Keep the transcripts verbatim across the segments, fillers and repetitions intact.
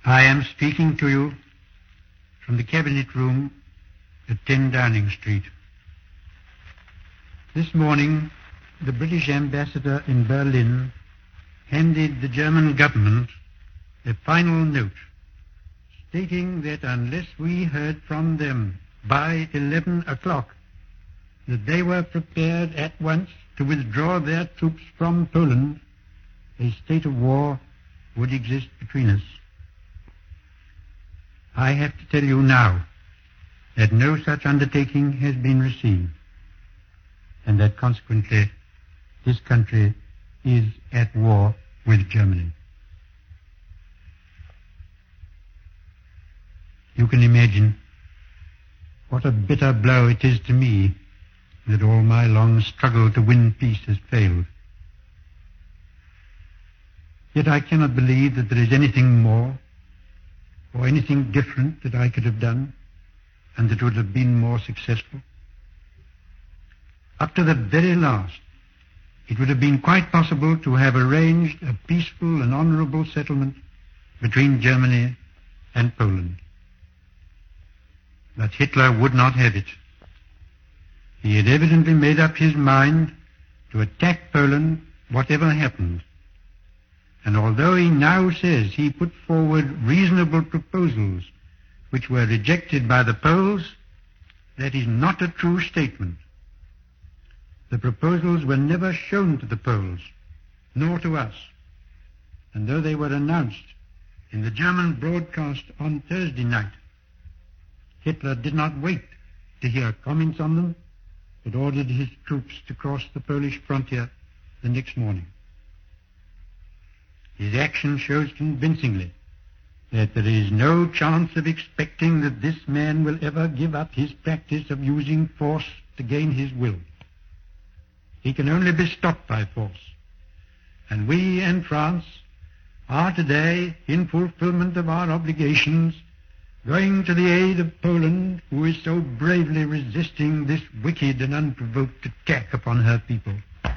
I am speaking to you from the Cabinet Room at ten Downing Street. This morning, the British ambassador in Berlin handed the German government a final note stating that unless we heard from them by eleven o'clock, that they were prepared at once to withdraw their troops from Poland, a state of war would exist between us. I have to tell you now that no such undertaking has been received, and that consequently this country is at war with Germany. You can imagine what a bitter blow it is to me that all my long struggle to win peace has failed. Yet I cannot believe that there is anything more or anything different that I could have done and that would have been more successful. Up to the very last, it would have been quite possible to have arranged a peaceful and honorable settlement between Germany and Poland. But Hitler would not have it. He had evidently made up his mind to attack Poland whatever happened. And although he now says he put forward reasonable proposals which were rejected by the Poles, that is not a true statement. The proposals were never shown to the Poles, nor to us. And though they were announced in the German broadcast on Thursday night, Hitler did not wait to hear comments on them, but ordered his troops to cross the Polish frontier the next morning. His action shows convincingly that there is no chance of expecting that this man will ever give up his practice of using force to gain his will. He can only be stopped by force. And we and France are today, in fulfillment of our obligations, going to the aid of Poland, who is so bravely resisting this wicked and unprovoked attack upon her people.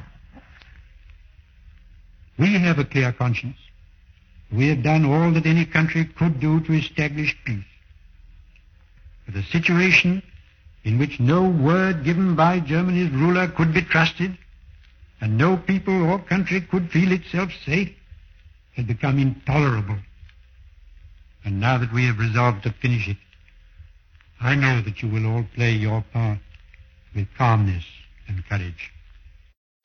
We have a clear conscience. We have done all that any country could do to establish peace. But a situation in which no word given by Germany's ruler could be trusted, and no people or country could feel itself safe, had become intolerable. And now that we have resolved to finish it, I know that you will all play your part with calmness and courage.